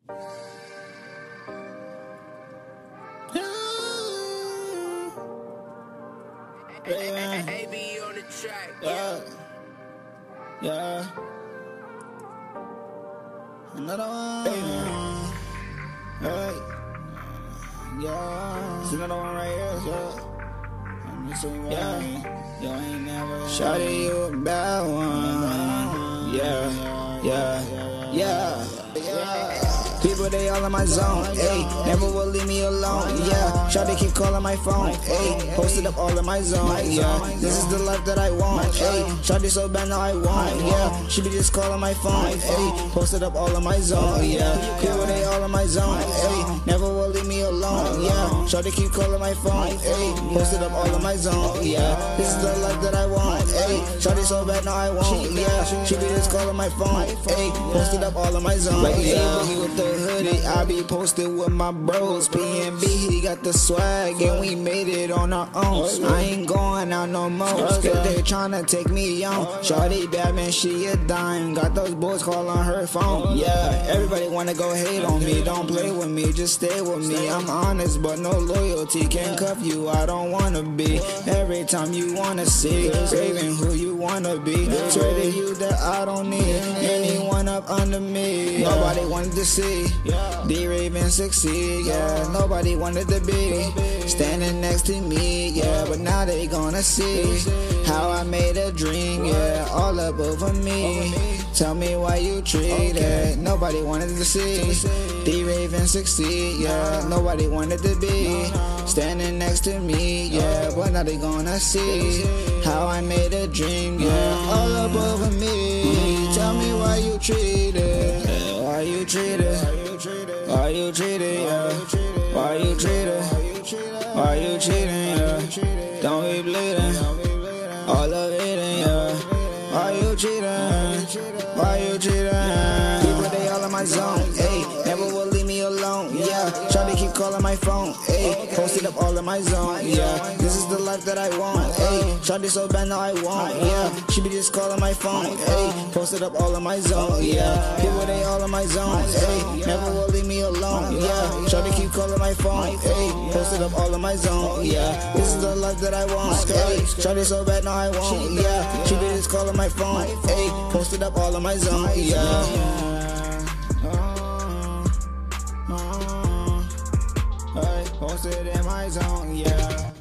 AB on the track. Yeah. Another one. Hey. Yeah. It's another one right here. Yeah. Yo, ain't never. Shawty, you a bad one. Yeah. People, they all in my zone, ayy. Never will leave me alone, yeah. Shawty keep calling my phone, ayy. Posted up all in my zone, yeah. This is the life that I want, ayy. Shawty so bad now I want, yeah. She be just calling my phone, ayy. Posted up all in my zone, yeah. People, they all in my zone, ayy. Never will leave me alone, yeah. Shawty keep calling my phone, ayy. Posted up all in my zone, yeah. This is the life that I want, ayy. Shawty so bad now I want, yeah. She be just calling my phone, ayy. Posted up all in my zone, yeah. Hoodie, I be posted with my bros. PNB, he got the swag, and we made it on our own. I ain't going out no more, cause they tryna take me on. Shawty bad man, she a dime. Got those boys calling her phone. Yeah, everybody wanna go hate on me. Don't play with me, just stay with me. I'm honest, but no loyalty. Can't cuff you, I don't wanna be. Every time you wanna see, saving who you wanna be. Swear to you that I don't need anyone up under me. Nobody wanted to see D-Raven succeed, yeah. Nobody wanted to be standing next to me, yeah. But now they gonna see how I made a dream, yeah. All up over me. Tell me why you treat it. Nobody wanted to see D-Raven succeed, yeah. Nobody wanted to be standing next to me, yeah. But now they gonna see how I made a dream, yeah. All up over me. Tell me why you treat it. Why you treat it? Why you treat it, yeah? Why you treat it? Why you cheating, yeah? Don't be bleeding, all of it, yeah. Why you cheating? Why you cheating? People, they all in my zone, ayy. Never will leave me alone, yeah. Shawty keep calling my phone, ayy. Posted up all in my zone, yeah. This is the life that I want, ayy. Shawty so bad now I want, yeah. She be just calling my phone, ayy. Posted up all in my zone, yeah. People, they all in my zone, ayy. Never will leave me alone, yeah. Shawty keep calling my phone, ayy. Posted up all in my zone, yeah. This is the life that I want, ayy. Shawty so bad now I want, yeah. She be just calling my phone, ayy. Posted up all in my zone, yeah. Posted in my zone, yeah.